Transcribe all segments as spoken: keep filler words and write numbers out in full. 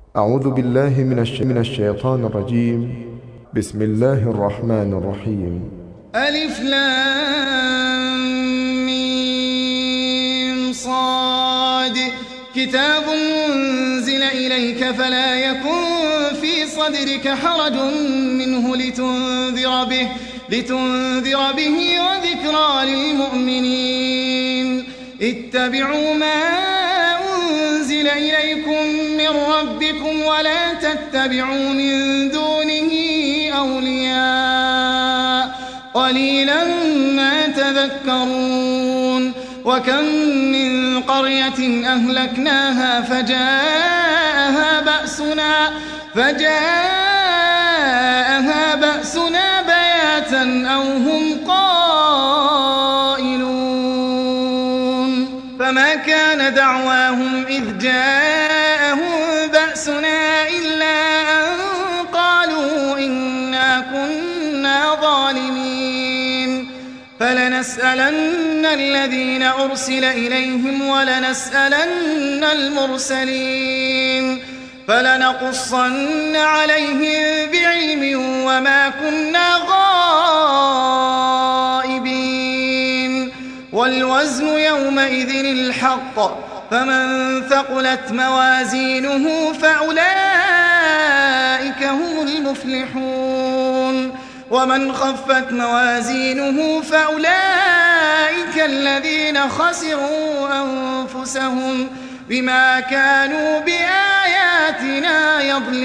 أعوذ بالله من, الش... من الشيطان الرجيم. بسم الله الرحمن الرحيم. ألف لام ميم صاد كتاب أنزل إليك فلا يكن في صدرك حرج منه لتنذر به, لتنذر به وذكرى للمؤمنين. اتبعوا ما أنزل إليكم من ربكم ولا تتبعوا من دونه أولياء قليلا ما تذكرون. وكم من قرية أهلكناها فجاءها بأسنا, فجاءها بأسنا بياتا أو هم قائلون. فما كان دعواهم إذ جاءهم بأسنا إلا أن قالوا إنا كنا ظالمين. فلنسألن الذين أرسل إليهم ولنسألن المرسلين فلنقصن عليهم بعلم وما كنا غائبين. والوزن يومئذ الحق فمن ثقلت موازينه فأولئك هم المفلحون. ومن خفت موازينه فأولئك الذين خسروا أنفسهم بما كانوا بآياتنا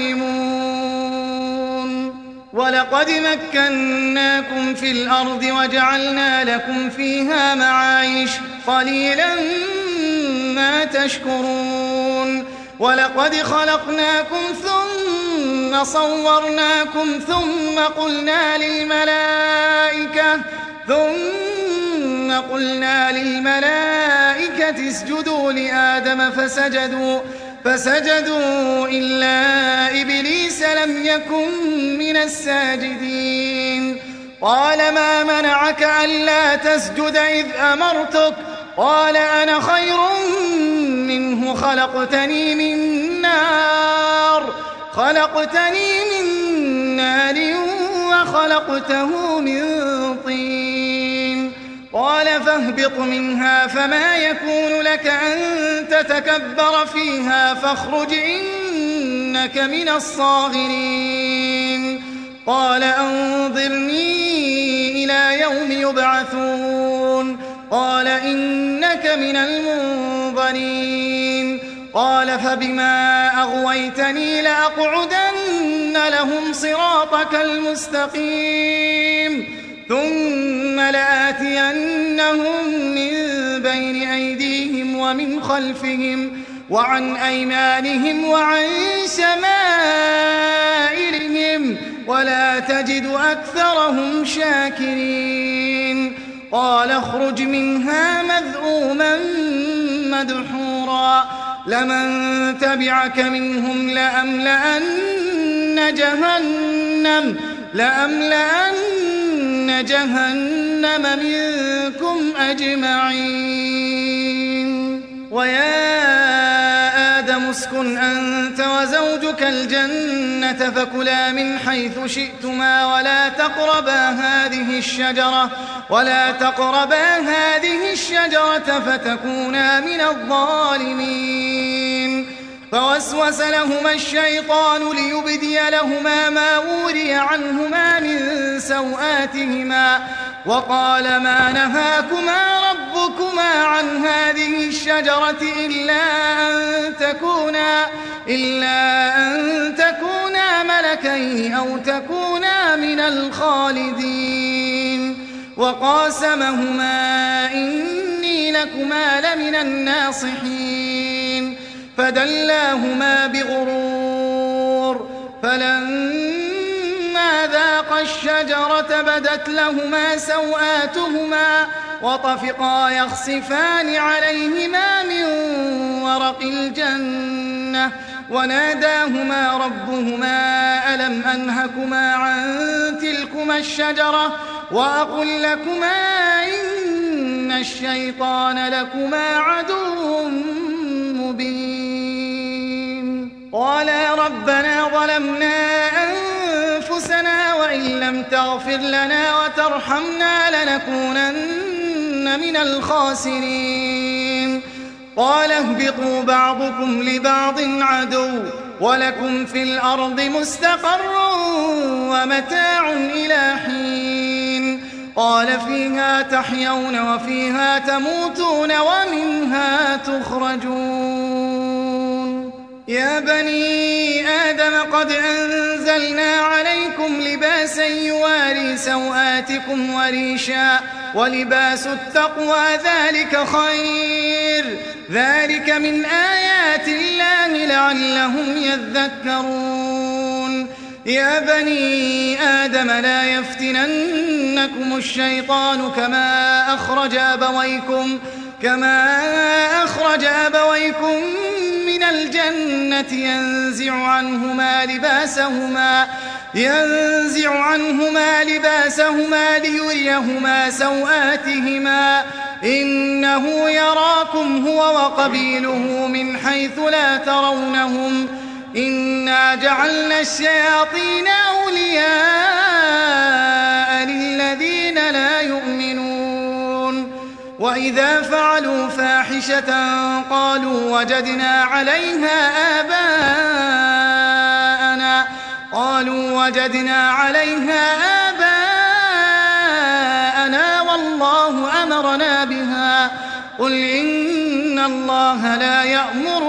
يظلمون. ولقد مكناكم في الأرض وجعلنا لكم فيها معايش قليلا ما تشكرون. ولقد خلقناكم ثم صورناكم ثم قلنا للملائكة ثم قلنا للملائكة اسجدوا لآدم فسجدوا فسجدوا إلا إبليس لم يكن من الساجدين. قال ما منعك ألا تسجد إذ أمرتك؟ قال أنا خير منه خلقتني من نار خلقتني من نار وخلقته من طين. قال فاهبط منها فما يكون لك أن تتكبر فيها فاخرج إنك من الصاغرين. قال أنظرني إلى يوم يبعثون. قال إنك من المنظرين. قال فبما أغويتني لأقعدن لهم صراطك المستقيم ثم لآتينهم من بين أيديهم ومن خلفهم وعن أيمانهم وعن شمائلهم ولا تجد أكثرهم شاكرين. قال اخرج منها مذءوما مدحورا لمن تبعك منهم لأملأن جهنم لأملأن جهنم منكم أجمعين. ويا آدم اسكن أنت وزوجك الجنة فكلا من حيث شئتما ولا تقربا هذه الشجرة ولا تقربا هذه الشجرة فتكونا من الظالمين. فوسوس لهما الشيطان ليبدي لهما ما وري عنهما من سوآتهما وقال ما نهاكما ربكما عن هذه الشجرة إلا أن تكونا إلا أن تكونا ملكين أو تكونا من الخالدين. وقاسمهما إني لكما لمن الناصحين. فدلاهما بغرور فلما ذاقا الشجرة بدت لهما سوآتهما وطفقا يخصفان عليهما من ورق الجنة وناداهما ربهما ألم أنهكما عن تلكما الشجرة وأقل لكما إن الشيطان لكما عدو مبين. قالا ربنا ظلمنا أنفسنا وإن لم تغفر لنا وترحمنا لنكونن من الخاسرين قال اهبطوا بعضكم لبعض عدو ولكم في الأرض مستقر ومتاع إلى حين قال فيها تحيون وفيها تموتون ومنها تخرجون يا بني آدم قد أنزلنا عليكم لباسا يواري سوآتكم وريشا ولباس التقوى ذلك خير ذلك من آيات الله لعلهم يذكرون يا بني آدم لا يفتننكم الشيطان كما أخرج أبويكم كما أخرج أبويكم من الجنة ينزع عنهما لباسهما ينزع عنهما لباسهما ليريهما سوآتهما إنه يراكم هو وقبيله من حيث لا ترونهم إنا جعلنا الشياطين أولياء للذين لا يؤمنون وإذا فعلوا فاحشة قالوا وجدنا عليها آباءنا قالوا وجدنا عليها آباءنا والله أمرنا بها قل إن الله لا يأمر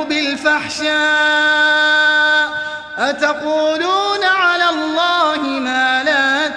بالفحشاء أتقولون على الله ما لا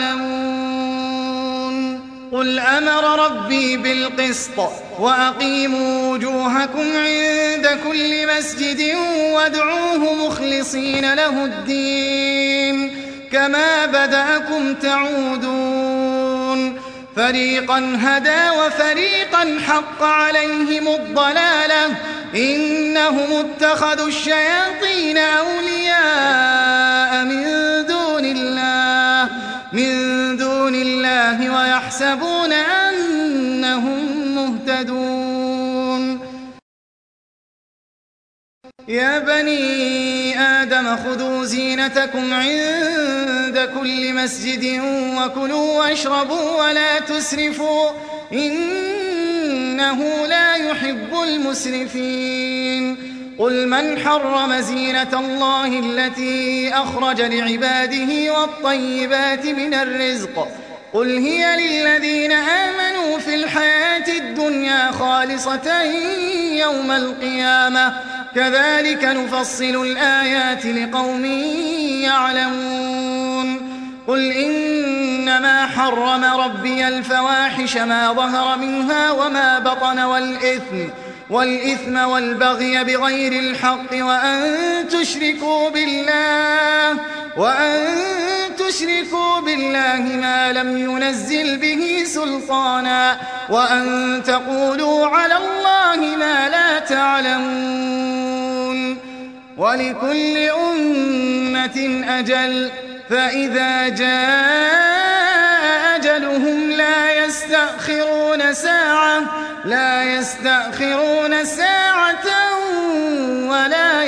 تعلمون قل أمر ربي بالقسط وأقيموا وجوهكم عند كل مسجد وادعوه مخلصين له الدين كما بدأكم تعودون فريقا هدى وفريقا حق عليهم الضلالة إنهم اتخذوا الشياطين أولياء من دون الله من دون الله ويحسبون أنهم مهتدون يا بني آدم خذوا زينتكم عند كل مسجد وكلوا واشربوا ولا تسرفوا إنه لا يحب المسرفين قل من حرم زينة الله التي أخرج لعباده والطيبات من الرزق قل هي للذين آمنوا في الحياة الدنيا خالصة يوم القيامة كذلك نفصل الآيات لقوم يعلمون قل إنما حرم ربي الفواحش ما ظهر منها وما بطن والإثم والإثم والبغي بغير الحق وأن تشركوا بالله وأن تشركوا بالله ما لم ينزل به سلطانا وأن تقولوا على الله ما لا تعلمون ولكل أمة أجل فإذا جاء أجلهم لا يستأخرون ساعة لا يستأخرون ساعة ولا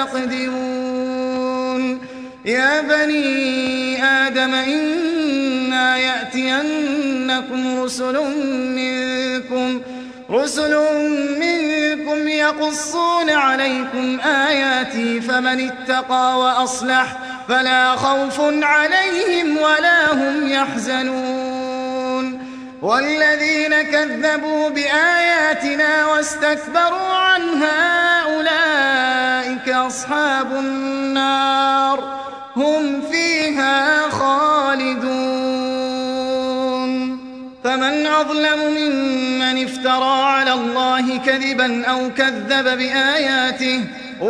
يستقدمون يا بني آدم إنا يأتينكم رسل منكم رسل منكم يقصون عليكم آياتي فمن اتقى وأصلح فلا خوف عليهم ولا هم يحزنون والذين كذبوا بآياتنا واستكبروا عنها أولئك أصحاب النار هم فيها خالدون فمن أظلم ممن افترى على الله كذبا أو كذب بآياته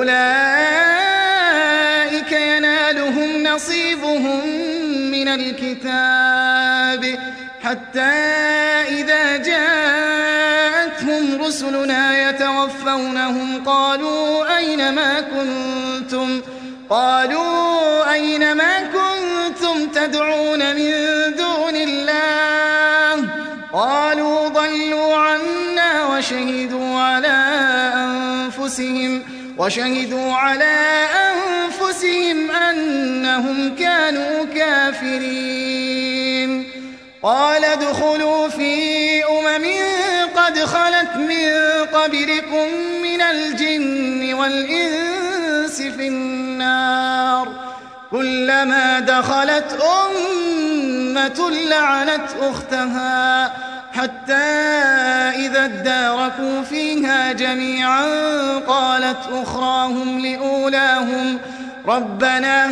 أولئك ينالهم نصيبهم من الكتاب حتى إذا جاءتهم رسلنا يتوفونهم قالوا أين ما كنتم قالوا أين ما كنتم تدعون من دون الله قالوا ضلوا عنا وشهدوا على أنفسهم وشهدوا على أنفسهم أنهم كانوا كافرين. قال ادخلوا في أمم قد خلت من قبلكم من الجن والإنس في النار كلما دخلت أمة لعنت أختها حتى إذا اداركوا فيها جميعا قالت أخراهم لأولاهم ربنا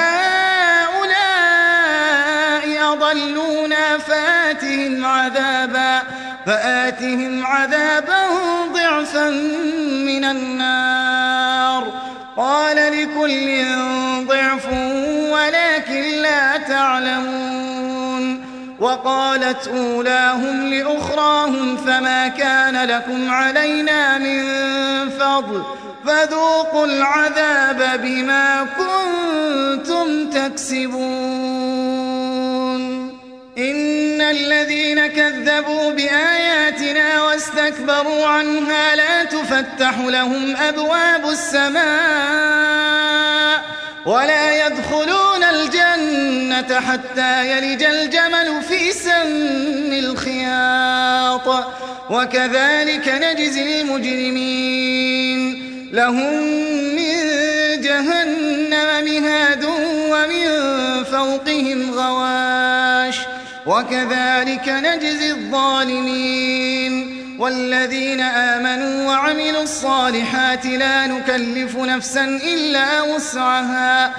هؤلاء أضلونا فآتهم عذابا فآتهم عذابا ضعفا من النار قال لكل ضعف ولكن لا تعلمون. وقالت أولاهم لأخراهم فما كان لكم علينا من فضل فذوقوا العذاب بما كنتم تكسبون. إن الذين كذبوا بآياتنا واستكبروا عنها لا تفتح لهم أبواب السماء ولا يدخلون الجنة حتى يلج الجمل في سم الخياط وكذلك نجزي المجرمين. لهم من جهنم مهاد ومن فوقهم غواش وكذلك نجزي الظالمين. والذين آمنوا وعملوا الصالحات لا نكلف نفسا إلا وسعها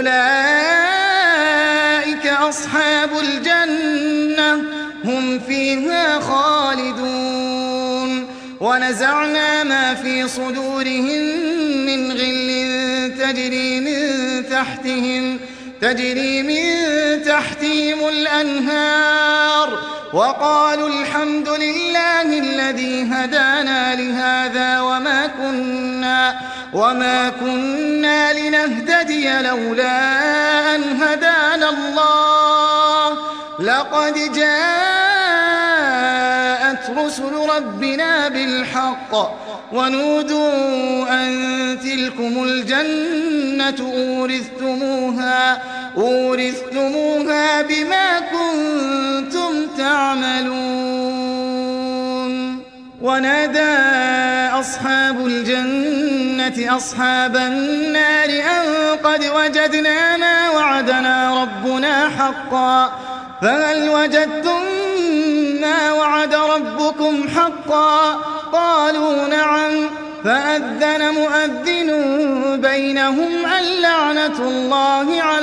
أولئك أصحاب الجنة هم فيها خالدون. ونزعنا ما في صدورهم من غل تجري من تحتهم تجري من تحتهم الأنهار وقالوا الحمد لله الذي هدانا لهذا وما كنا وما كنا لنهتدي لولا أن هدانا الله لقد جاءت رسل ربنا بالحق ونودوا أن تلكم الجنة أورثتموها أورثتموها بما كنتم تعملون. ونادى أصحاب الجنة أصحاب النار أن قد وجدنا ما وعدنا ربنا حقا فهل وجدتم ما وعد ربكم حقا قالوا نعم فأذن مؤذن بينهم اللعنة الله على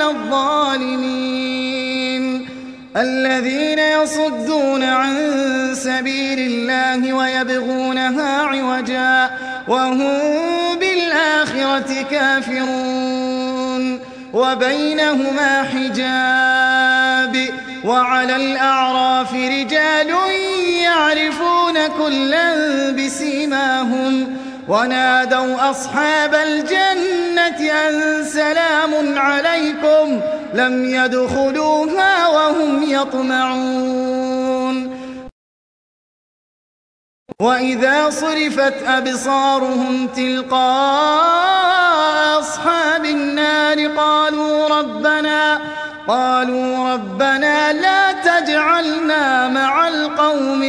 الظالمين الذين يصدون عن سبيل الله ويبغونها عوجا وهم بالآخرة كافرون وبينهما حجاب وعلى الأعراف رجال يعرفون كلا بسيماهم ونادوا أصحاب الجنة أن سلام عليكم لم يدخلوها وهم يطمعون. وإذا صرفت أبصارهم تلقاء أصحاب النار قالوا ربنا قالوا ربنا لا تجعلنا مع القوم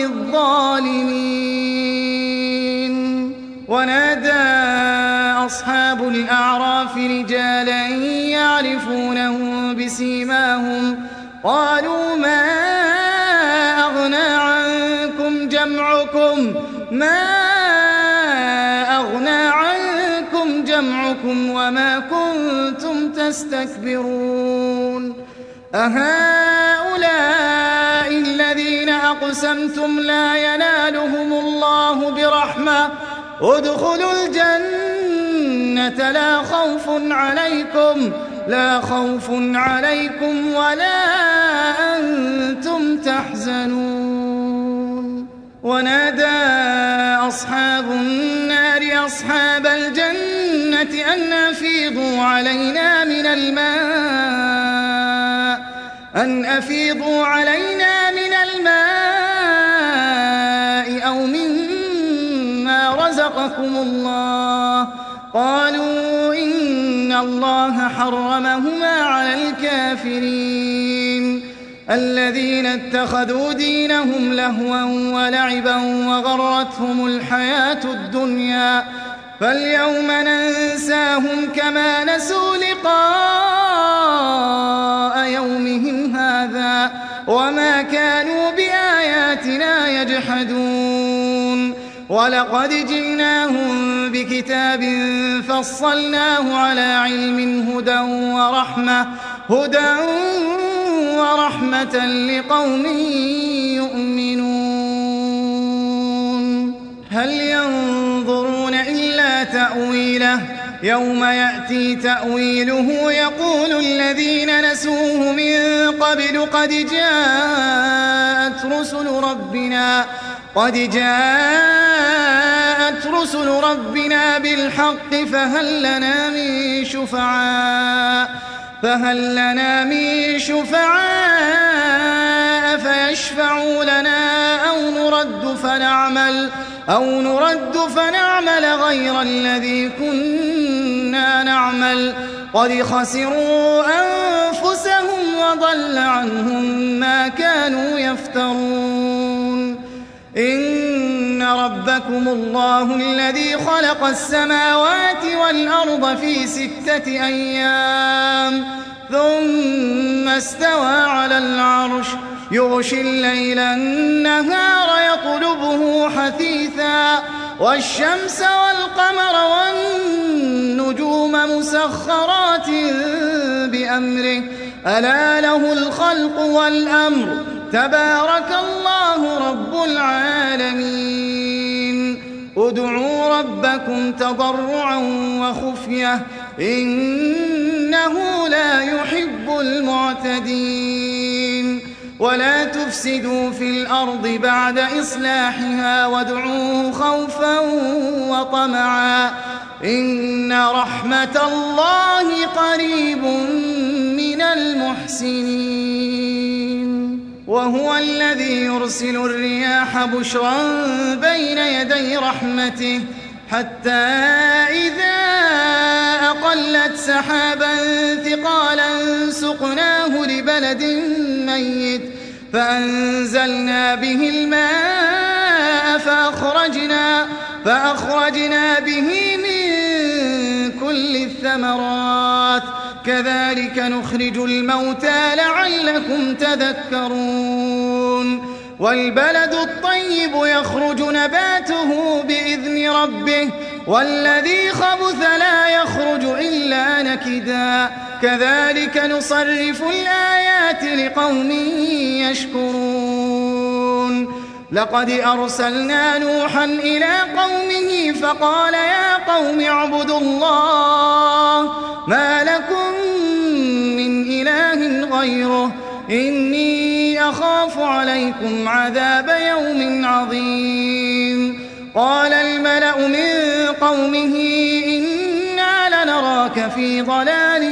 الظالمين. ونادى أصحاب الأعراف رجالا يعرفونهم بسيماهم قالوا ما أغنى عنكم جمعكم ما أغنى عنكم جمعكم وما كنتم تستكبرون أهؤلاء الذين أقسمتم لا ينالهم الله برحمة ادخلوا الجنة لا خوف عليكم لا خوف عليكم ولا أنتم تحزنون. ونادى أصحاب النار أصحاب الجنة أن أفيضوا علينا من الماء أن أفيضوا علينا من الماء أو مما رزقكم الله قالوا إن الله حرمهما على الكافرين الذين اتخذوا دينهم لهوا ولعبا وغرتهم الحياة الدنيا فاليوم ننساهم كما نسوا لقاء يومهم هذا وما كانوا بآياتنا يجحدون ولقد جئناهم بكتاب فصلناه على علم هدى ورحمة هدى ورحمة لقوم يؤمنون هل ينظرون إلا تأويله يوم يأتي تأويله يقول الذين نسوه من قبل قد جاءت رسل ربنا قد جاءت رسل ربنا بالحق فهل لنا من شفعاء فهل لنا من شفعاء فيشفعوا لنا أو نرد فنعمل أو نرد فنعمل غير الذي كنا نعمل قد خسروا أنفسهم وضل عنهم ما كانوا يفترون إن ربكم الله الذي خلق السماوات والأرض في ستة أيام ثم استوى على العرش يغشي الليل النهار يطلبه حثيثا والشمس والقمر والنجوم مسخرات بأمره ألا له الخلق والأمر تبارك الله رب العالمين ادعوا ربكم تضرعا وخفية إنه لا يحب المعتدين ولا تفسدوا في الأرض بعد إصلاحها وادعوه خوفا وطمعا إن رحمة الله قريب من المحسنين وهو الذي يرسل الرياح بشرا بين يدي رحمته حتى إذا أقلت سحابا ثقالا سقناه لبلد ميت فأنزلنا به الماء فأخرجنا, فأخرجنا به من كل الثمرات كذلك نخرج الموتى لعلكم تذكرون والبلد الطيب يخرج نباته بإذن ربه والذي خبث لا يخرج إلا نكدا كذلك نصرف الآيات لقوم يشكرون لقد أرسلنا نوحا إلى قومه فقال يا قوم اعبدوا الله ما لكم من إله غيره إني أخاف عليكم عذاب يوم عظيم قال الملأ من قومه إنا لنراك في ضلال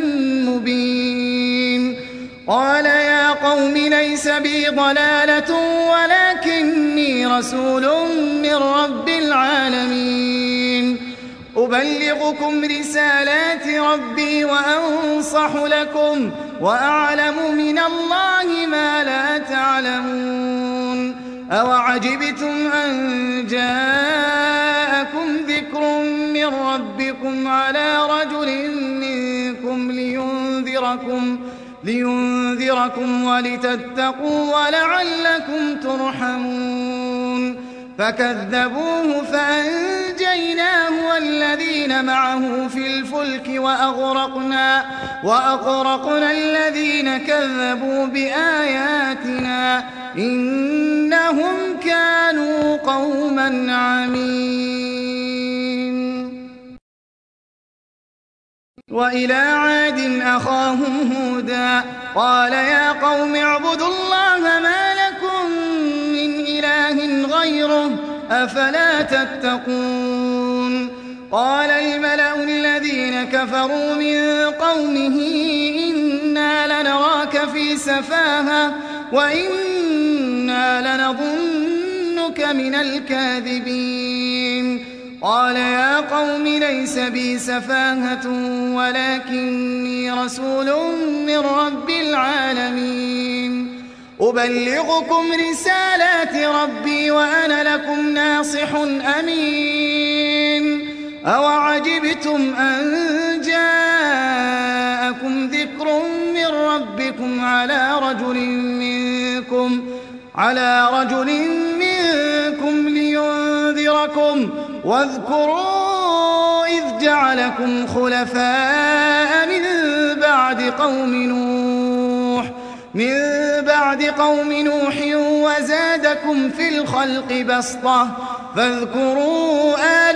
مبين قال يا قوم ليس بي ضلالة ولكني رسول من رب العالمين أبلغكم رسالات ربي وأنصح لكم وأعلم من الله ما لا تعلمون أوعجبتم أن جاءكم ذكر من ربكم على رجل منكم لينذركم لينذركم ولتتقوا ولعلكم ترحمون فكذبوه فأنجيناه والذين معه في الفلك وأغرقنا, وأغرقنا الذين كذبوا بآياتنا إنهم كانوا قوما عمين وإلى عاد أخاهم هودا قال يا قوم اعبدوا الله ما لكم من إله غيره أفلا تتقون قال الملأ الذين كفروا من قومه إنا لنراك في سفاهة وإنا لنظنك من الكاذبين قال يا قوم ليس بي سفاهة ولكني رسول من رب العالمين أبلغكم رسالات ربي وأنا لكم ناصح أمين أوعجبتم أن جاءكم ذكر من ربكم على رجل منكم على رجل منكم لينذركم واذكروا إذ جعلكم خلفاء من بعد قوم نوح من بعد قوم نوح وزادكم في الخلق بسطة فاذكروا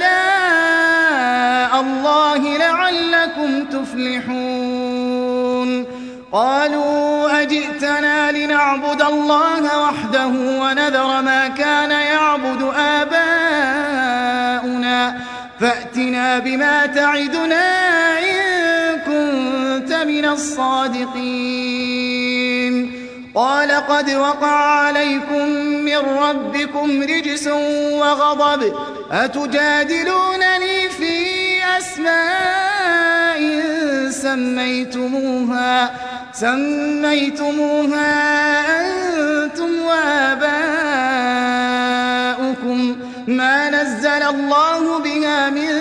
آلاء الله لعلكم تفلحون قالوا أجئتنا لنعبد الله وحده ونذر ما كان يعبد آباؤنا فأتنا بما تعدنا إن كنت من الصادقين قال قد وقع عليكم من ربكم رجس وغضب أتجادلونني في أسماء سميتموها سميتموها أنتم وآباؤكم ما نزل الله بها من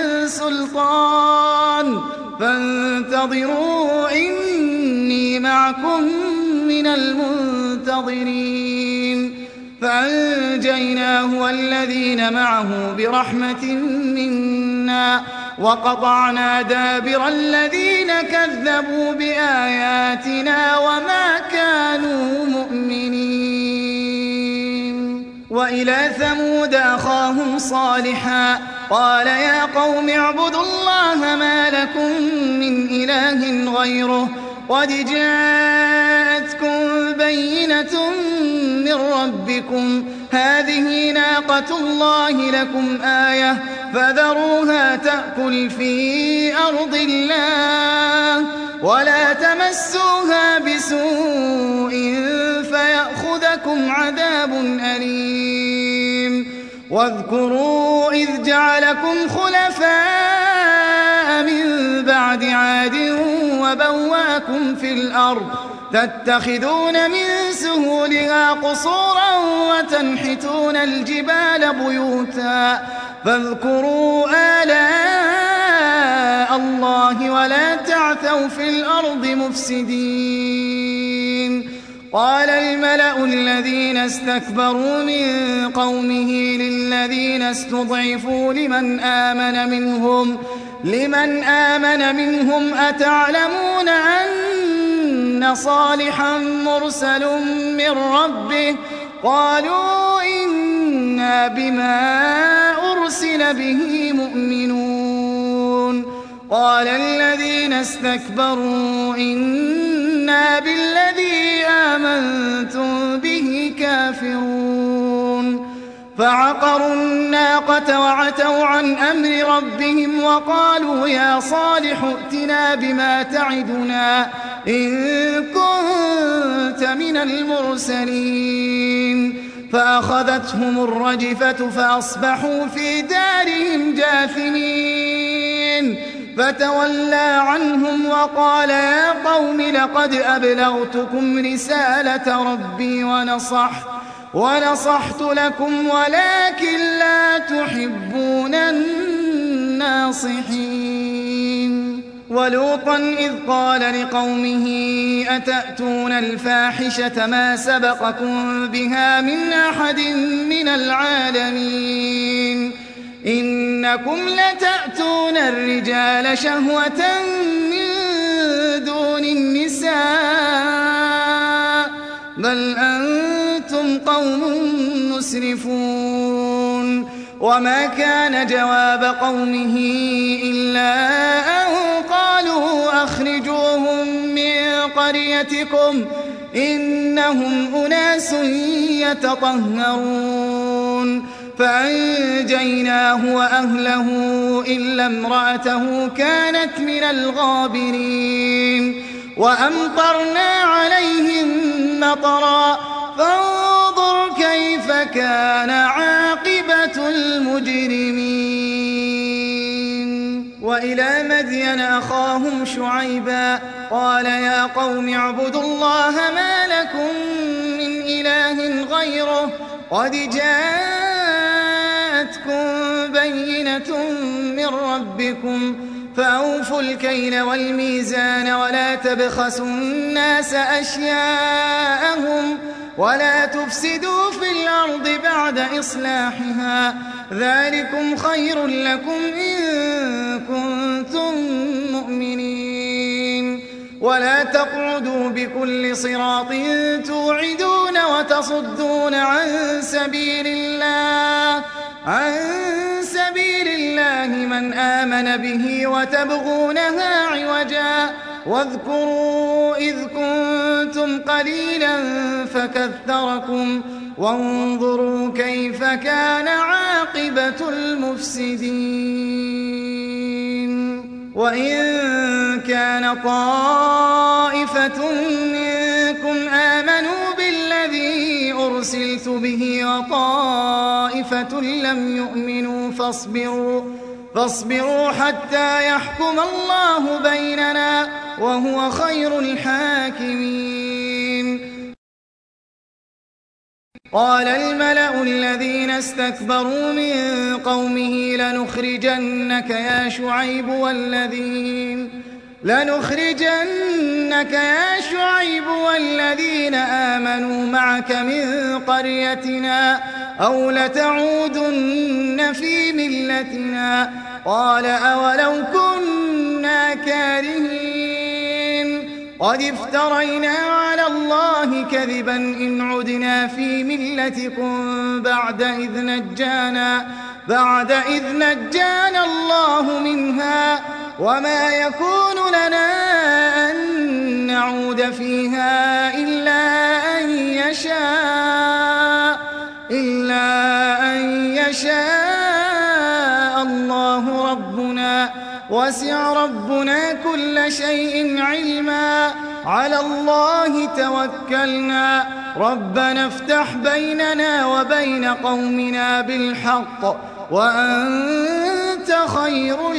سلطان فانتظروا إني معكم من المنتظرين فأنجيناه والذين معه برحمة منا وقطعنا دابر الذين كذبوا بآياتنا وما كانوا مؤمنين وإلى ثمود أخاهم صالحا قال يا قوم اعبدوا الله ما لكم من إله غيره قد جاءتكم بينة من ربكم هذه ناقة الله لكم آية فذروها تأكل في أرض الله ولا تمسوها بسوء فيأخذكم عذاب أليم واذكروا إذ جعلكم خلفاء من بعد عاد وبواكم في الأرض تتخذون من سهولها قصورا وتنحتون الجبال بيوتا فاذكروا آلاء الله ولا تعثوا في الأرض مفسدين قال الملأ الذين استكبروا من قومه للذين استضعفوا لمن آمن منهم لمن آمن منهم أتعلمون أن صالحا مرسل من ربه قالوا إنا بما أرسل به مؤمنون قال الذين استكبروا إنا بالذي آمنتم به كافرون فعقروا الناقة وعتوا عن أمر ربهم وقالوا يا صالح ائتنا بما تعدنا إن كنت من المرسلين فأخذتهم الرجفة فأصبحوا في دارهم جاثمين فتولى عنهم وقال يا قوم لقد أبلغتكم رسالة ربي ونصحت ونصحت لكم ولكن لا تحبون الناصحين ولوطا إذ قال لقومه أتأتون الفاحشة ما سبقكم بها من أحد من العالمين إنكم لتأتون الرجال شهوة من دون النساء بل أنتم قوم مسرفون وما كان جواب قومه إلا أن قالوا أخرجوهم من قريتكم إنهم أناس يتطهرون فأنجيناه وأهله إلا امرأته كانت من الغابرين وأمطرنا عليهم مطرا فانظر كيف كان عاقبة المجرمين وإلى مدين أخاهم شعيبا قال يا قوم اعبدوا الله ما لكم من إله غيره قد جاءتكم بينة من ربكم فأوفوا الكيل والميزان ولا تبخسوا الناس أشياءهم ولا تفسدوا في الأرض بعد إصلاحها ذلكم خير لكم إن كنتم مؤمنين ولا تقعدوا بكل صراط توعدون وتصدون عن سبيل الله عن سبيل الله من آمن به وتبغونها عوجا واذكروا إذ كنتم قليلا فكثركم وانظروا كيف كان عاقبة المفسدين وإن كان طائفة منكم آمنوا بالذي أرسلت به وطائفة لم يؤمنوا فاصبروا فاصبروا حتى يحكم الله بيننا وهو خير الحاكمين قال الملأ الذين استكبروا من قومه لنخرجنك يا شعيب والذين لنخرجنك يا شعيب والذين آمنوا معك من قريتنا أو لتعودن في ملتنا قال أولو كنا كارهين قد افترينا على الله كذبا إن عدنا في ملتكم بعد إذ نجانا بعد إذ نجانا الله منها وما يكون لنا أن نعود فيها إلا أن يشاء إلا أن يشاء الله ربنا وسع ربنا كل شيء علما على الله توكلنا ربنا افتح بيننا وبين قومنا بالحق وأنت خير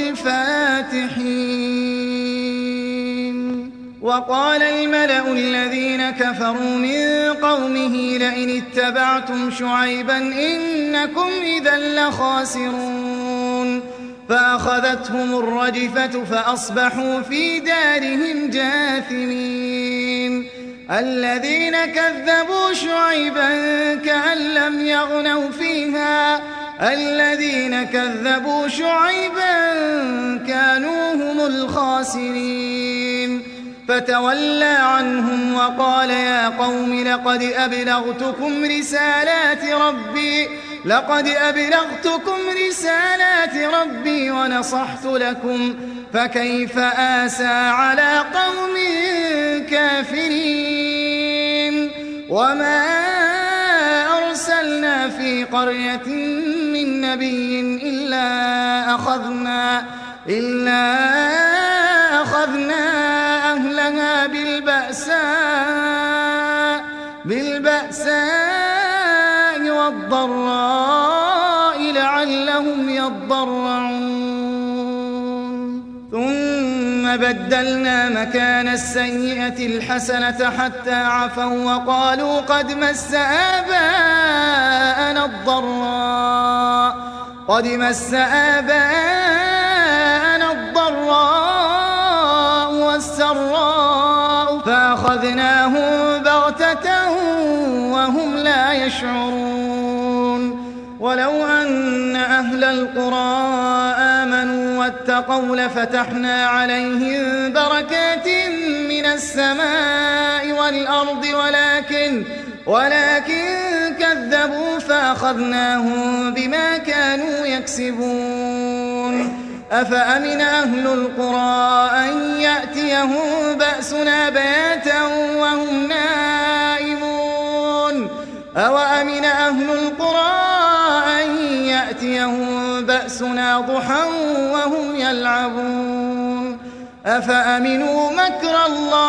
الفاتحين وقال الملأ الذين كفروا من قومه لئن اتبعتم شعيبا إنكم إذا لخاسرون فأخذتهم الرجفة فأصبحوا في دارهم جاثمين الذين كذبوا شعيبا كأن لم يغنوا فيها الذين كذبوا شعيبا كانوا هم الخاسرين فتولى عنهم وقال يا قوم لقد أبلغتكم رسالات ربي لقد أبلغتكم رسالات ربي ونصحت لكم فكيف آسى على قوم كافرين وما أرسلنا في قرية من نبي إلا أخذنا إلا أخذنا أهلها بالبأساء بالبأساء والضراء لعلهم يضرعون ثم بدلنا مكان السيئة الحسنة حتى عفوا وقالوا قد مس آباءنا الضراء قد مس آباءنا الضراء والسراء فأخذناهم بغتة وهم لا يشعرون ولو أن أهل القرى آمنوا واتقوا لفتحنا عليهم بركات من السماء والأرض ولكن ولكن كذبوا فأخذناهم بما كانوا يكسبون أفأمن أهل القرى أن يأتيهم بأسنا بياتا وهم نائمون أوأمن أهل القرى أن يأتيهم بأسنا ضحى وهم يلعبون أفأمنوا مكر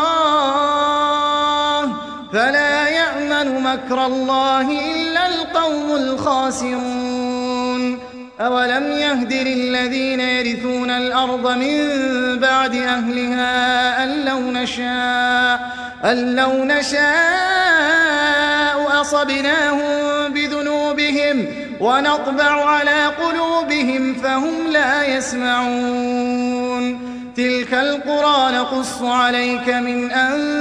الله فلا يأمن مكر الله إلا القوم الخاسرون أولم يهد للذين يرثون الأرض من بعد أهلها أن لو نشاء, أن لو نشاء أصبناهم بذنوبهم ونطبع على قلوبهم فهم لا يسمعون تلك القرى نقص عليك من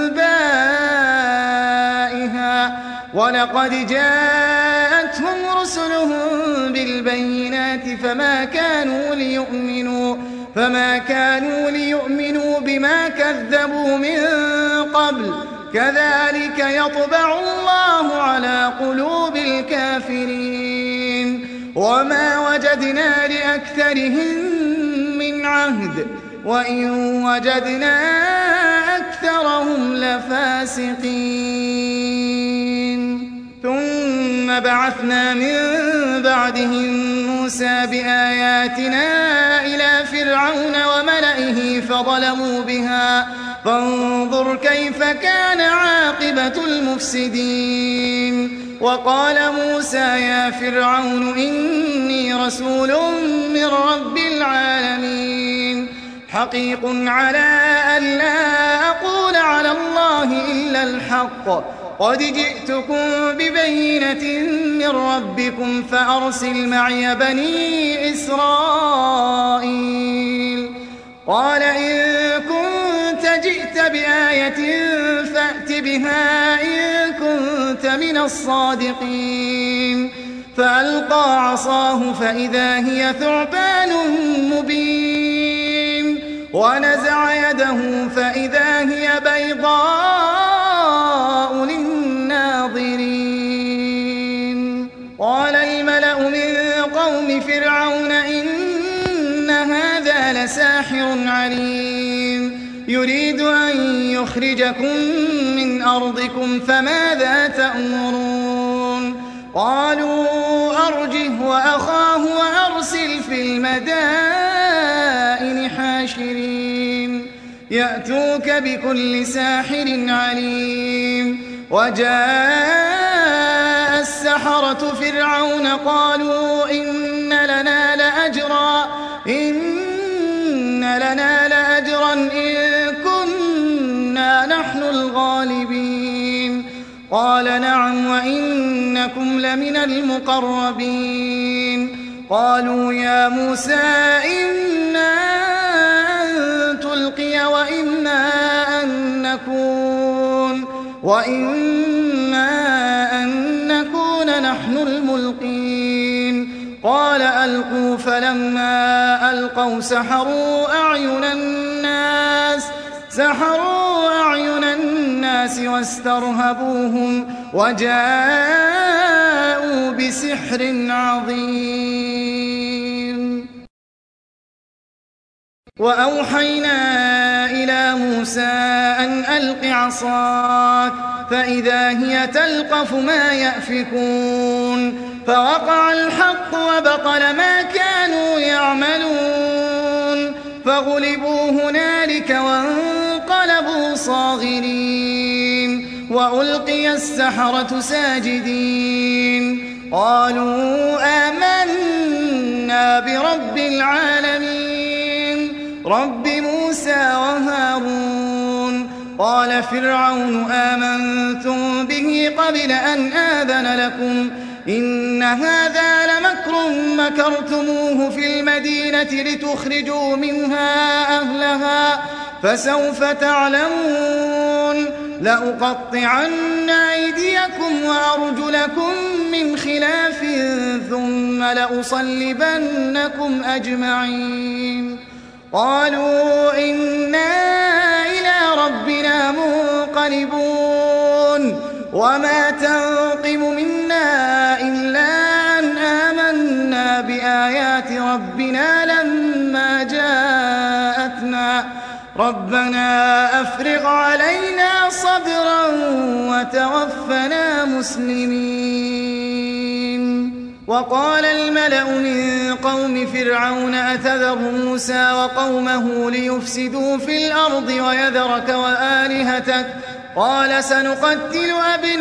أنبائها ولقد جاءتهم رسلهم بالبينات فما كانوا ليؤمنوا فما كانوا ليؤمنوا بما كذبوا من قبل كذلك يطبع الله على قلوب الكافرين وما وجدنا لأكثرهم من عهد وإن وجدنا أكثرهم لفاسقين ثم بعثنا من بعدهم موسى بآياتنا إلى فرعون وملئه فظلموا بها فانظر كيف كان عاقبة المفسدين وقال موسى يا فرعون إني رسول من رب العالمين حقيق على أن لا أقول على الله إلا الحق قد جئتكم ببينة من ربكم فأرسل معي بني إسرائيل قال إن كنت جئت بآية فأت بها إن كنت من الصادقين فألقى عصاه فإذا هي ثعبان مبين ونزع يده فإذا هي بيضاء للناظرين قال الملأ من قوم فرعون إن هذا لساحر عليم يريد أن يخرجكم من أرضكم فماذا تأمرون قالوا أرجه وأخاه وأرسل في المدائن حاشرين يأتوك بكل ساحر عليم وجاء السحرة فرعون قالوا إن لنا لأجرا إن لنا لأجرا إن كنا نحن الغالبين قال نعم وإنكم لمن المقربين قالوا يا موسى إنا أن تلقي وإنا أن نكون وإما أن نكون نحن الملقين قال ألقوا فلما ألقوا سحروا أعين الناس سحروا أعين الناس واسترهبوهم وجاءوا بسحر عظيم وأوحينا إلى موسى أن ألق عصاك فإذا هي تلقف ما يأفكون فوقع الحق وبطل ما كانوا يعملون فغلبوا هنالك وانقلبوا صاغرين وألقي السحرة ساجدين قالوا آمنا برب العالمين رب موسى وهارون قال فرعون آمنتم به قبل أن آذن لكم إن هذا لمكر مكرتموه في المدينة لتخرجوا منها أهلها فسوف تعلمون لأقطعن أيديكم وأرجلكم من خلاف ثم لأصلبنكم أجمعين قالوا إنا إلى ربنا منقلبون وما تنقم منا إلا أن آمنا بآيات ربنا لما جاءتنا ربنا أفرغ علينا صبرا وتوفنا مسلمين وقال الملأ من قوم فرعون أتذر موسى وقومه ليفسدوا في الأرض ويذرك وآلهتك قال سنقتل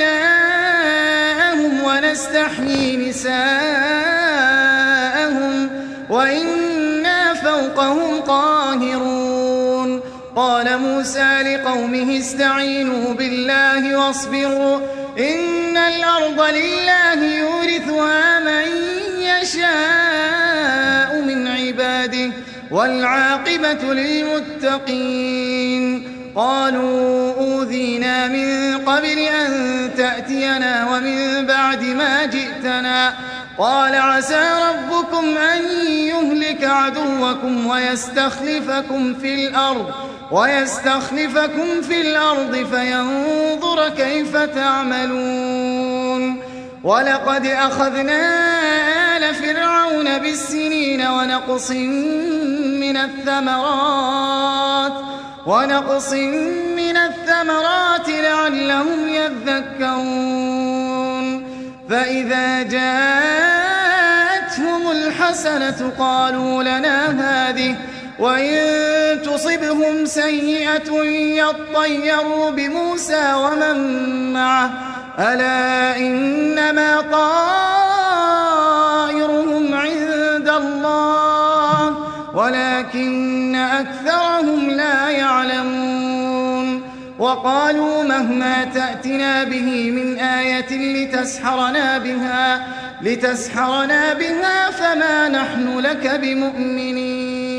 أبناءهم ونستحيي نساءهم وإنا فوقهم قاهرون قال موسى لقومه استعينوا بالله واصبروا إن الأرض لله يورثها من يشاء من عباده والعاقبة للمتقين قالوا أوذينا من قبل أن تأتينا ومن بعد ما جئتنا قال عسى ربكم أن يهلك عدوكم ويستخلفكم في الأرض ويستخلفكم في الأرض فينظر كيف تعملون ولقد أخذنا آل فرعون بالسنين ونقص من الثمرات ونقص من الثمرات لعلهم يذكرون فإذا جاءتهم الحسنة قالوا لنا هذه وإن تصبهم سيئة يطيروا بموسى ومن معه ألا إنما طائرهم عند الله ولكن أكثرهم لا يعلمون وقالوا مهما تأتنا به من آية لتسحرنا بها لتسحرنا بها فما نحن لك بمؤمنين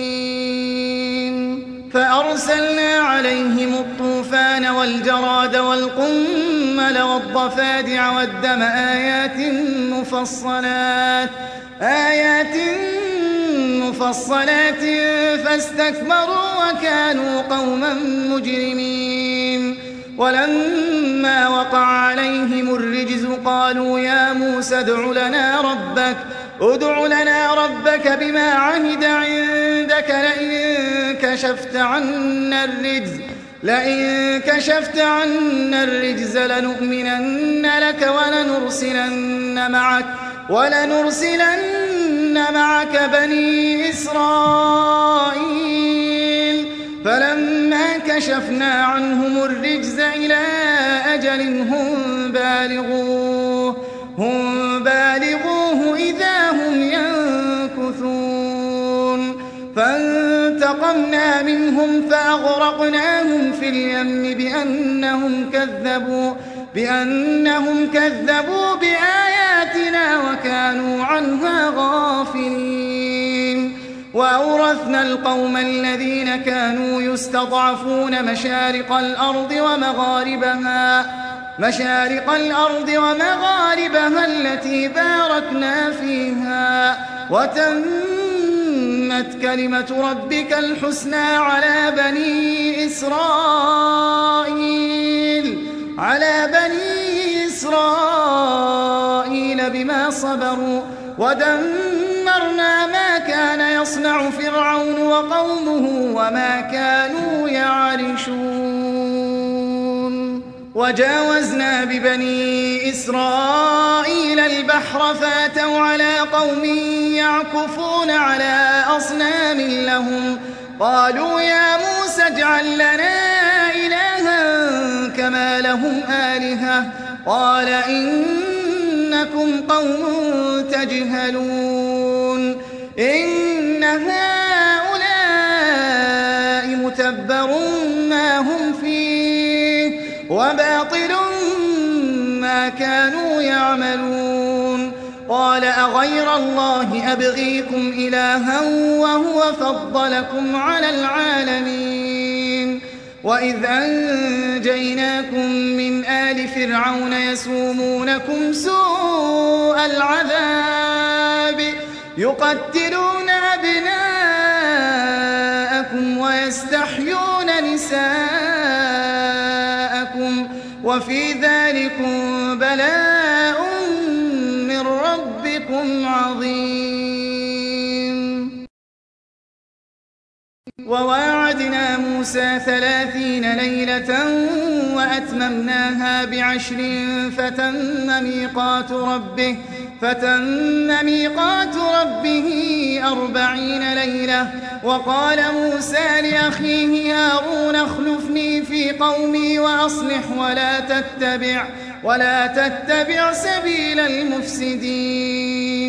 فأرسلنا عليهم الطوفان والجراد والقمل والضفادع والدم آيات مفصلات آيات مفصلات فاستكبروا وكانوا قوما مجرمين ولما وقع عليهم الرجز قالوا يا موسى ادع لنا ربك ادع لنا ربك بما عهد عندك لئن كشفت عنا الرجز لئن كشفت عنا الرجز لنؤمنن لك ولنرسلن معك ولنرسلن معك بني إسرائيل فلما كشفنا عنهم الرجز إلى أجل هم بالغوه هم بالغوه إذا هم ينكثون فانتقمنا منهم فأغرقناهم في اليم بأنهم كذبوا بأنهم كذبوا بآياتنا وكانوا عنها غافلين وأورثنا القوم الذين كانوا يستضعفون مشارق الأرض ومغاربها مشارق الأرض ومغاربها التي باركنا فيها وتمت كلمة ربك الحسنى على بني إسرائيل على بني إسرائيل بما صبروا ودمرنا ما كان يصنع فرعون وقومه وما كانوا يعرشون وجاوزنا ببني إسرائيل البحر فاتوا على قوم يعكفون على أصنام لهم قالوا يا موسى اجعل لنا إلها كما لهم آلهة قال إنكم قوم تجهلون إن هؤلاء متبر ما هم فيه وباطل ما كانوا يعملون قال أغير الله أبغيكم إلها وهو فضلكم على العالمين وإذ أنجيناكم من آل فرعون يسومونكم سوء العذاب يقتلون أبناءكم ويستحيون نساءكم وفي ذلكم بلاء من ربكم عظيم وواعدنا موسى ثلاثين ليلة وأتممناها بعشر فتم ميقات ربه فتم ميقات ربه أربعين ليلة وقال موسى لأخيه هارون اخلفني في قومي وأصلح ولا تتبع ولا تتبع سبيل المفسدين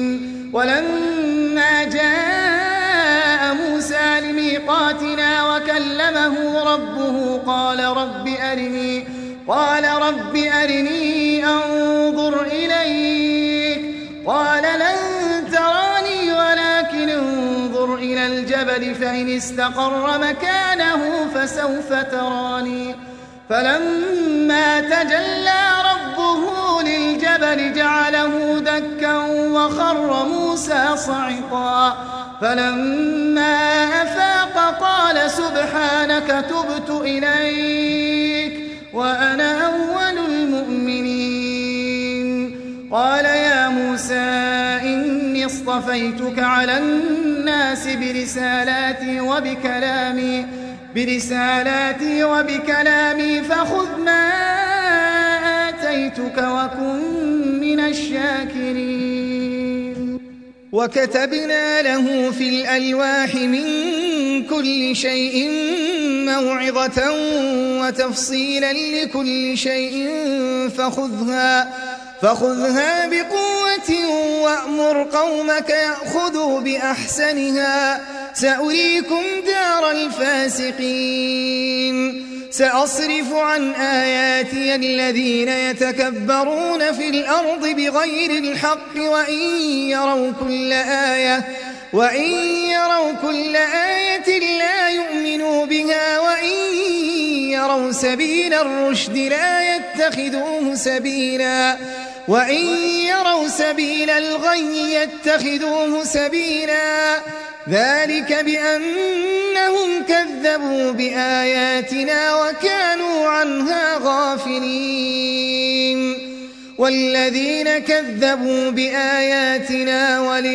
ولما جاء موسى لميقاتنا وكلمه ربه قال رب أرني قال رب أرني أنظر إليك قال لن تراني ولكن انظر إلى الجبل فإن استقر مكانه فسوف تراني فلما تجلى ربه للجبل جعله دكا وخر موسى صعقا فلما أفاق قال سبحانك تبت إليك وأنا أول المؤمنين قال يا موسى إني اصطفيتك على الناس برسالاتي وبكلامي برسالاتي وبكلامي فخذ ما آتيتك وكن من الشاكرين وكتبنا له في الألواح من كل شيء موعظة وتفصيلا لكل شيء فخذها فخذها بقوة وأمر قومك يأخذوا بأحسنها سأريكم دار الفاسقين سأصرف عن آياتي الذين يتكبرون في الأرض بغير الحق وإن يروا كل آية وإن يروا كل آية لا يؤمنوا بها وإن يروا سبيل الرشد لا يتخذوه سبيلا وإن يروا سبيل الغي يتخذوه سبيلا ذلك بأنهم كذبوا بآياتنا وكانوا عنها غافلين والذين كذبوا بآياتنا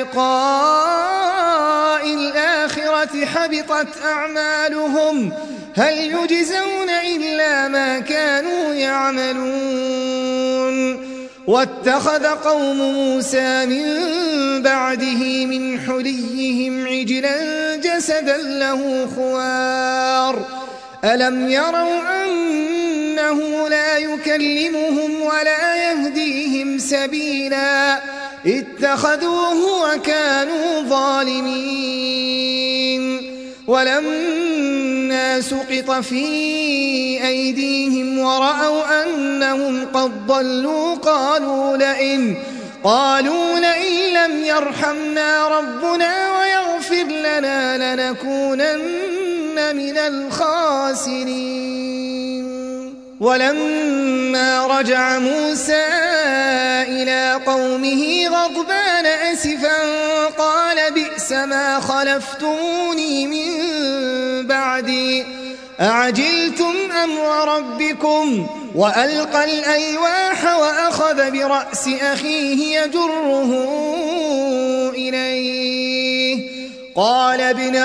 ولقاء الآخرة حبطت أعمالهم هل يجزون إلا ما كانوا يعملون واتخذ قوم موسى من بعده من حليهم عجلا جسدا له خوار ألم يروا أنه لا يكلمهم ولا يهديهم سبيلا اتخذوه وكانوا ظالمين ولما سقط في أيديهم ورأوا أنهم قد ضلوا قالوا لئن قالوا لئن لم يرحمنا ربنا ويغفر لنا لنكونن من الخاسرين ولما رجع موسى إلى قومه غضبان أسفا قال بئس ما خلفتموني من بعدي أعجلتم أمر ربكم وألقى الألواح وأخذ برأس أخيه يجره إليه قال ابن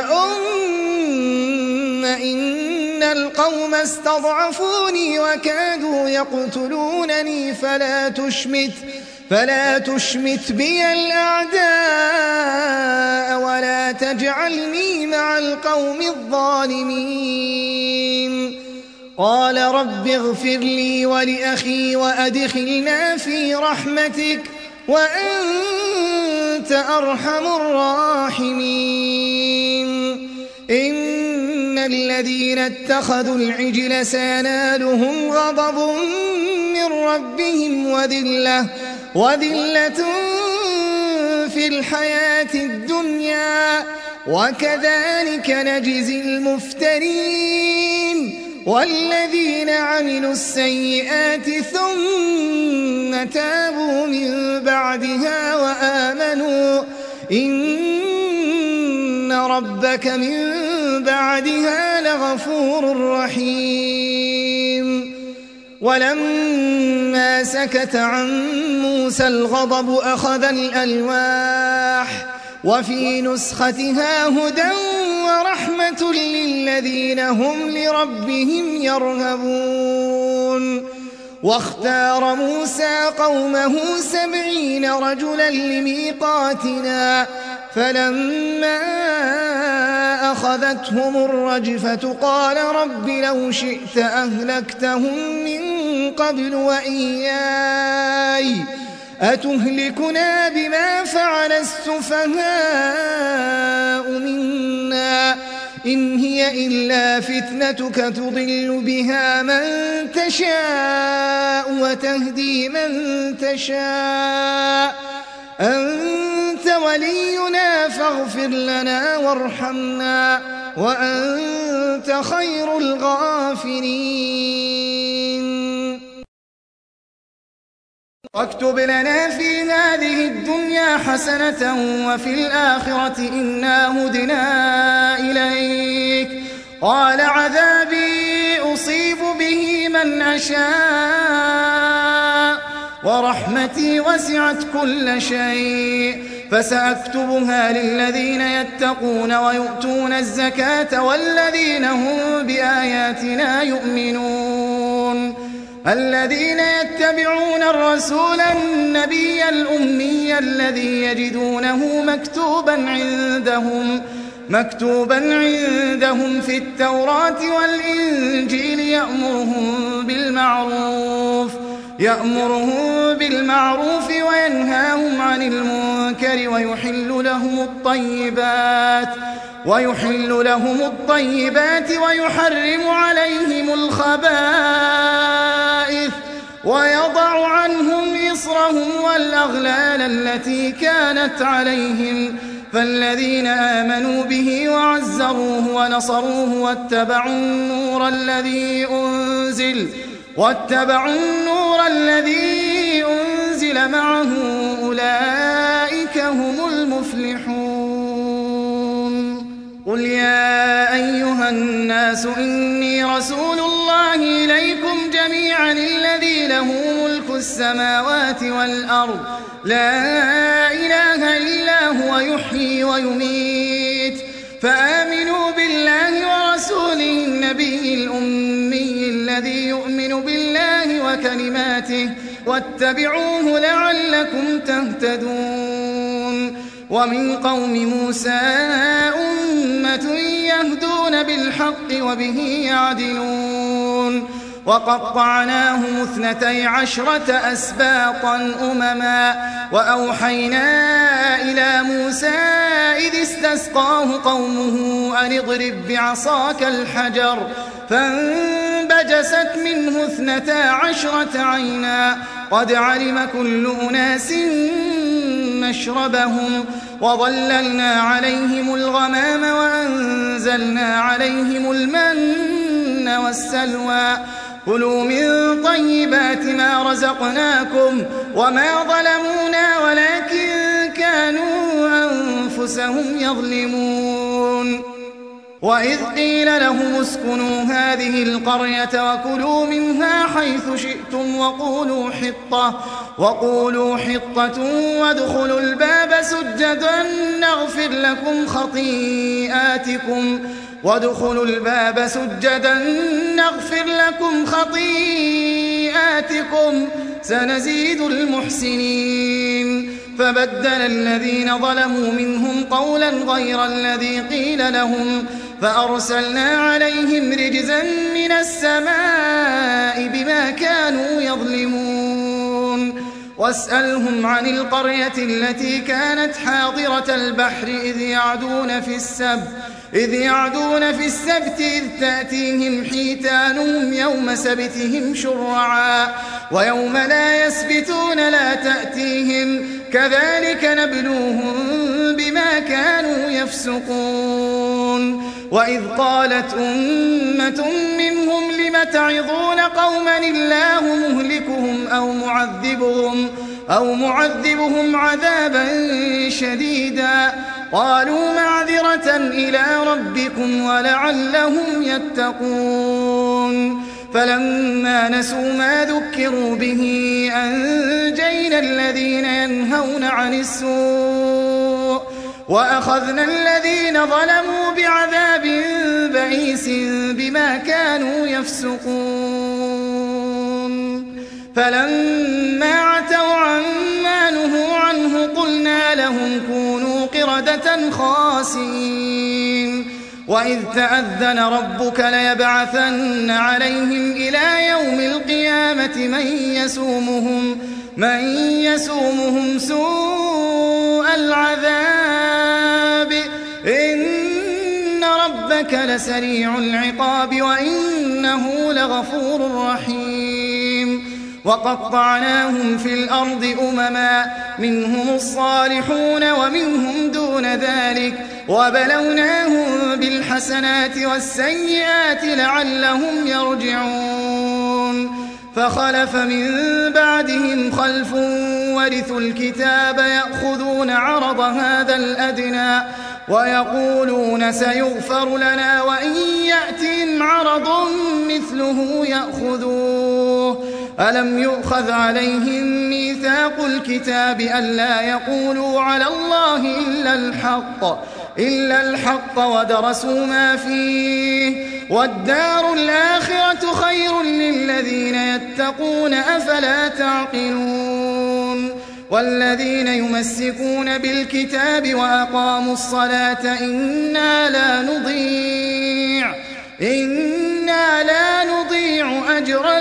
أم إن القوم استضعفوني وكادوا يقتلونني فلا تشمت فلا تشمت بي الأعداء ولا تجعلني مع القوم الظالمين قال رب اغفر لي ولأخي وأدخلنا في رحمتك وأنت أرحم الراحمين إن الذين اتخذوا العجل سينالهم غضب من ربهم وذلة وذلة في الحياة الدنيا وكذلك نجزي المفترين والذين عملوا السيئات ثم تابوا من بعدها وآمنوا إن ربك من بعدها لغفور رحيم ولما سكت عن موسى الغضب أخذ الألواح وفي نسختها هدى ورحمة للذين هم لربهم يرهبون واختار موسى قومه سبعين رجلا لميقاتنا فلما أخذتهم الرجفة قال رب لو شئت أهلكتهم من قبل وإياي أتهلكنا بما فعل السفهاء منا إن هي إلا فتنتك تضل بها من تشاء وتهدي من تشاء أنت ولينا فاغفر لنا وارحمنا وأنت خير الغافرين. واكتب لنا في هذه الدنيا حسنة وفي الآخرة إنا هدنا إليك. قال عذابي أصيب به من أشاء ورحمتي وسعت كل شيء فسأكتبها للذين يتقون ويؤتون الزكاة والذين هم بآياتنا يؤمنون. الذين يتبعون الرسول النبي الأمي الذي يجدونه مكتوبا عندهم مكتوبا عندهم في التوراة والإنجيل يأمرهم بالمعروف يأمرهم بالمعروف وينهاهم عن المنكر ويحل لهم الطيبات ويحل لهم الطيبات ويحرم عليهم الخبائث ويضع عنهم إصرهم والأغلال التي كانت عليهم. فالذين آمنوا به وعزروه ونصروه واتبعوا النور الذي أنزل واتبعوا النور الذي أنزل معه أولئك هم المفلحون. قل يا أيها الناس إني رسول الله إليكم جميعا الذي له ملك السماوات والأرض لا إله إلا هو يحيي ويميت فآمنوا بالله ورسوله النبي الأمي الذي يؤمن بالله وكلماته واتبعوه لعلكم تهتدون. ومن قوم موسى أمة يهدون بالحق وبه يعدلون. وقطعناهم اثنتي عشرة أسباطا أمما وأوحينا إلى موسى إذ استسقاه قومه أن اضرب بعصاك الحجر فانبجست منه اثنتا عشرة عينا قد علم كل أناس مشربهم وظللنا عليهم الغمام وأنزلنا عليهم المن والسلوى كلوا من طيبات ما رزقناكم وما ظلمونا ولكن كانوا أنفسهم يظلمون. وإذ قيل لهم اسكنوا هذه القرية وكلوا منها حيث شئتم وقولوا حطة وقولوا حطة وادخلوا الباب سجدا نغفر لكم خطيئاتكم وادخلوا الباب سجدا نغفر لكم خطيئاتكم سنزيد المحسنين. فبدل الذين ظلموا منهم قولا غير الذي قيل لهم فأرسلنا عليهم رجزا من السماء بما كانوا يظلمون. واسألهم عن القرية التي كانت حاضرة البحر إذ يعدون في السبت إذ يعدون في السبت إذ تأتيهم حيتانهم يوم سبتهم شرعا ويوم لا يسبتون لا تأتيهم كذلك نبلوهم بما كانوا يفسقون. وإذ قالت أمة منهم لم تعظون قوما الله مهلكهم أو معذبهم أو معذبهم عذابا شديدا قالوا معذرة إلى ربكم ولعلهم يتقون. فلما نسوا ما ذكروا به أنجينا الذين ينهون عن السوء وأخذنا الذين ظلموا بعذاب بئيس بما كانوا يفسقون. فلما عتوا عما نهوا عنه قلنا لهم كونوا قردة خاسئين. وإذ تأذن ربك ليبعثن عليهم إلى يوم القيامة من يسومهم من يسومهم سوء العذاب إن ربك لسريع العقاب وإنه لغفور رحيم وقطعناهم في الأرض أمما منهم الصالحون ومنهم دون ذلك وبلوناهم بالحسنات والسيئات لعلهم يرجعون فخلف من بعدهم خلف ورثوا الكتاب يأخذون عرض هذا الأدنى ويقولون سيغفر لنا وإن يأتهم عرض مثله يأخذوه ألم يؤخذ عليهم ميثاق الكتاب ألا يقولوا على الله إلا الحق إلا الحق ودرسوا ما فيه والدار الآخرة خير للذين يتقون أفلا تعقلون والذين يمسكون بالكتاب وأقاموا الصلاة إنا لا نضيع إنا لا نضيع أجر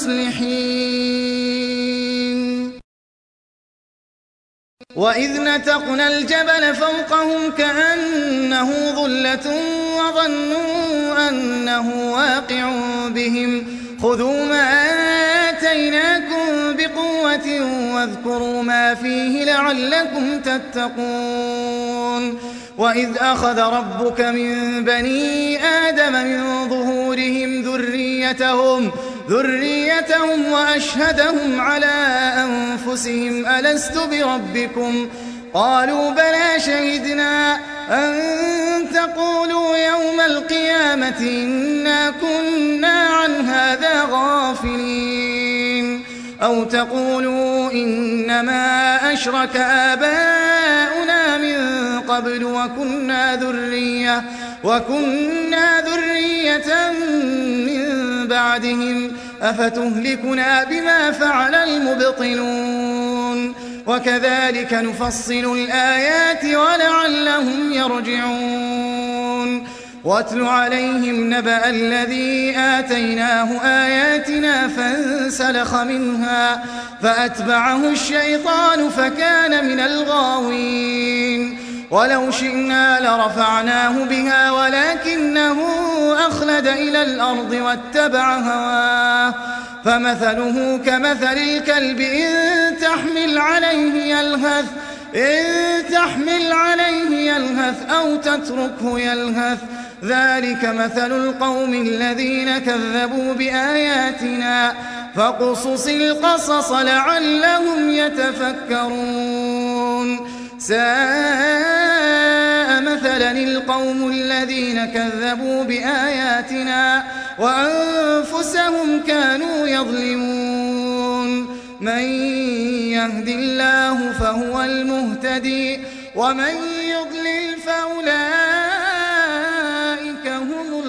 المصلحين وإذ نتقنا الجبل فوقهم كأنه ظلة وظنوا أنه واقع بهم خذوا ما آتيناكم بقوة واذكروا ما فيه لعلكم تتقون وإذ أخذ ربك من بني آدم من ظهورهم ذريتهم ذريتهم وأشهدهم على أنفسهم ألست بربكم قالوا بلى شهدنا أن تقولوا يوم القيامة إنا كنا عن هذا غافلين أو تقولوا إنما أشرك آباؤنا من قبل وكنا ذرية وكنا ذرية من بعدهم أفتهلكنا بما فعل المبطلون وكذلك نفصل الآيات ولعلهم يرجعون واتل عليهم نبأ الذي آتيناه آياتنا فانسلخ منها فأتبعه الشيطان فكان من الغاوين ولو شئنا لرفعناه بها ولكنه أخلد إلى الأرض واتبع هواه فمثله كمثل الكلب إن تحمل عليه يلهث إن تحمل عليه يلهث أو تتركه يلهث ذلك مثل القوم الذين كذبوا بآياتنا فاقصص القصص لعلهم يتفكرون ساء مثلا القوم الذين كذبوا بآياتنا وأنفسهم كانوا يظلمون من يهد الله فهو المهتدي ومن يضلل فأولئك هم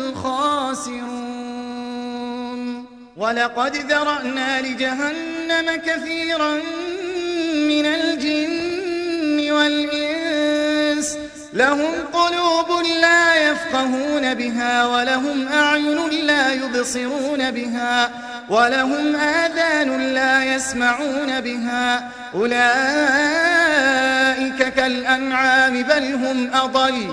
الخاسرون ولقد ذرأنا لجهنم كثيرا من الجن والإنس لهم قلوب لا يفقهون بها ولهم أعين لا يبصرون بها ولهم آذان لا يسمعون بها أولئك كالأنعام بل هم أضل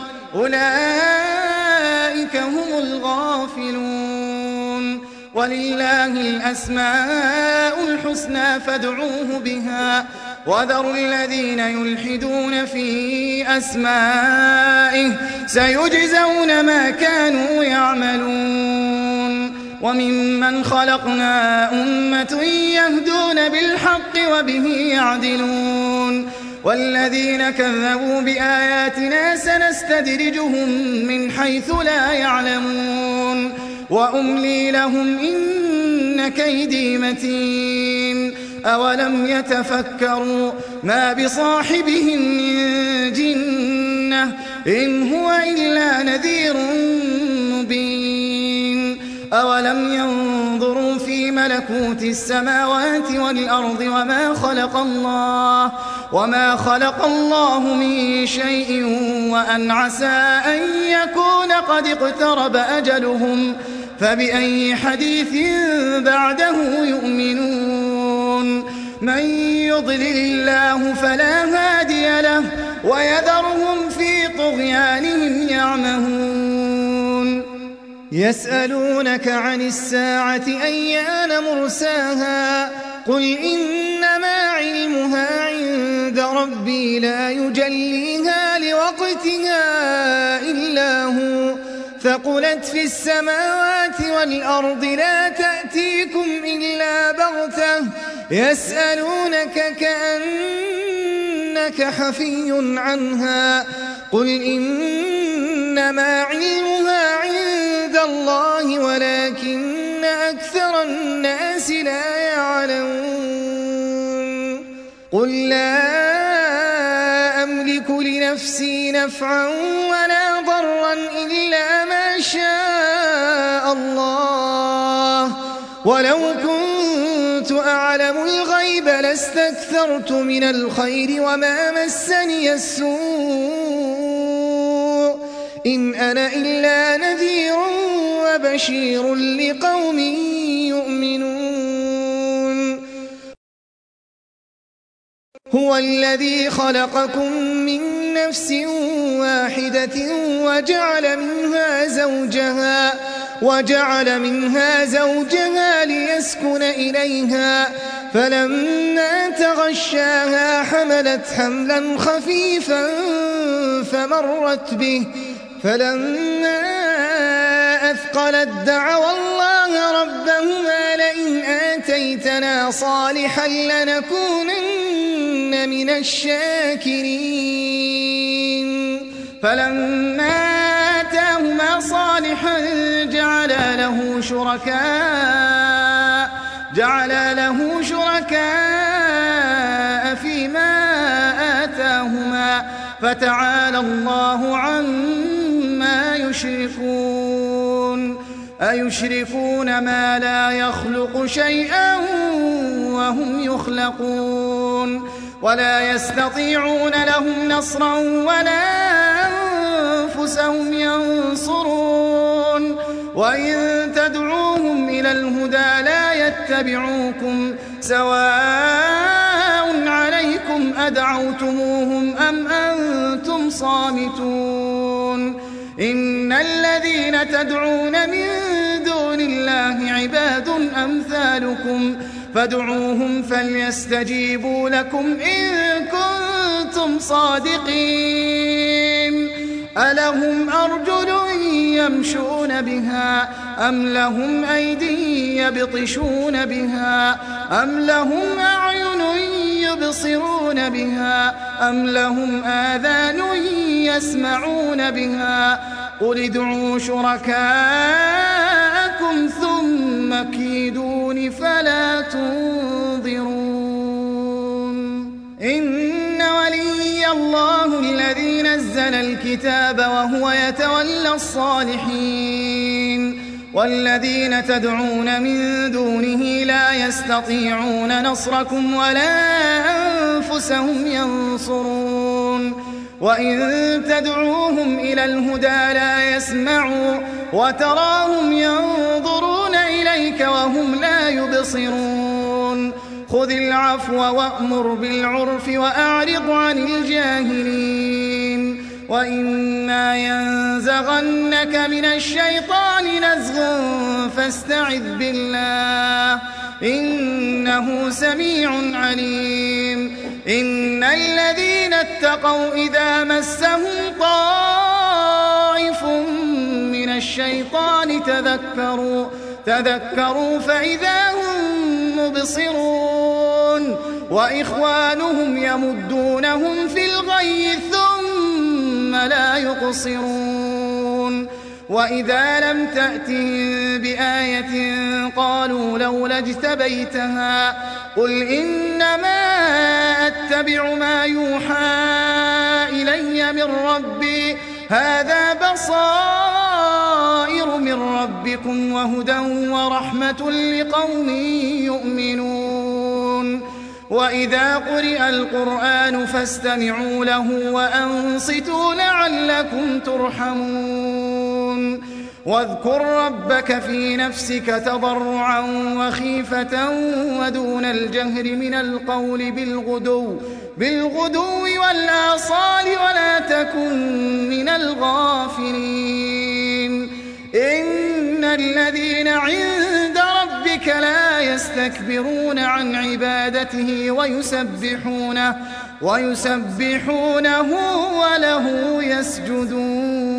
أولئك هم الغافلون ولله الأسماء الحسنى فادعوه بها وذروا الذين يلحدون في أسمائه سيجزون ما كانوا يعملون وممن خلقنا أمة يهدون بالحق وبه يعدلون والذين كذبوا بآياتنا سنستدرجهم من حيث لا يعلمون وأملي لهم إن كيدي متين أولم يتفكروا ما بصاحبهم من جنة إن هو إلا نذير مبين أولم ينظروا في ملكوت السماوات والأرض وما خلق الله وما خلق الله من شيء وأن عسى أن يكون قد اقترب أجلهم فبأي حديث بعده يؤمنون من يضلل الله فلا هادي له ويذرهم في طغيانهم يعمهون يسألونك عن الساعة أيان مرساها قل إنما علمها عند ربي لا يجليها لوقتها إلا هو ثقلت في السماوات والأرض لا تأتيكم إلا بغتة يسألونك كأنك حفي عنها قل إنما علمها عند الله ولكن أكثر الناس لا يعلمون قل لا أملك لنفسي نفعا ولا ضرا إلا ما شاء الله ولو كنت أعلم الغيب لاستكثرت من الخير وما مسني السوء إن أنا إلا نذير وبشير لقوم يؤمنون هو الذي خلقكم من نفس واحدة وجعل منها زوجها وجعل منها زوجها ليسكن إليها فلما تغشاها حملت حملا خفيفا فمرت به فلما أثقلت دعوا الله ربهما لئن آتيتنا صالحا لنكونن من الشاكرين فلما آتاهما صالحا جعل له شركاء جعل له شركاء فيما آتاهما فتعالى الله عما يشركون أيشركون ما لا يخلق شيئا وهم يخلقون ولا يستطيعون لهم نصرا ولا أنفسهم ينصرون وإن تدعوهم إلى الهدى لا يتبعوكم سواء عليكم أدعوتموهم أم أنتم صامتون إن الذين تدعون من دون الله عباد أمثالكم فادعوهم فليستجيبوا لكم إن كنتم صادقين ألهم أرجل يمشون بها أم لهم أيدي يبطشون بها أم لهم أعين يبصرون بها أم لهم آذان يسمعون بها قل ادعوا شركاءكم ثم كيدون فلا تنظرون إن ولي الله الذي نزل الكتاب وهو يتولى الصالحين والذين تدعون من دونه لا يستطيعون نصركم ولا أنفسهم ينصرون وإن تدعوهم إلى الهدى لا يسمعوا وتراهم ينظرون إليك وهم لا يبصرون خذ العفو وأمر بالعرف وأعرض عن الجاهلين وإما ينزغنك من الشيطان نزغ فاستعذ بالله إنه سميع عليم إن الذين اتقوا إذا مسهم طائف من الشيطان تذكروا تذكروا فإذا هم مبصرون وإخوانهم يمدونهم في الغي ثم لا يقصرون وإذا لم تأتهم بآية قالوا لولا اجتبيتها قل إنما أتبع ما يوحى إلي من ربي هذا بصائر من ربكم وهدى ورحمة لقوم يؤمنون وإذا قرئ القرآن فاستمعوا له وأنصتوا لعلكم ترحمون واذكر ربك في نفسك تضرعا وخيفة ودون الجهر من القول بالغدو بالغدو والآصال ولا تكن من الغافلين إن الذين عند ربك لا يستكبرون عن عبادته ويسبحونه ويسبحونه وله يسجدون